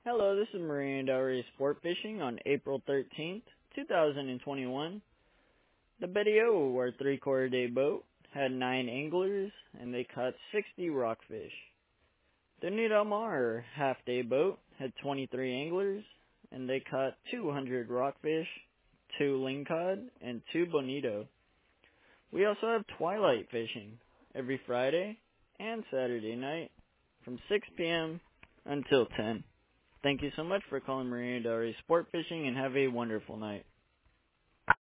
Hello, this is Marine Dowry Sport Fishing on April 13th, 2021. The Betty O, our three-quarter day boat, had 9 anglers and they caught 60 rockfish. The New Del Mar half-day boat had 23 anglers and they caught 200 rockfish, 2 lingcod, and 2 bonito. We also have twilight fishing every Friday and Saturday night from 6 p.m. until 10. Thank you so much for calling Marina Del Rey Sport Fishing and have a wonderful night.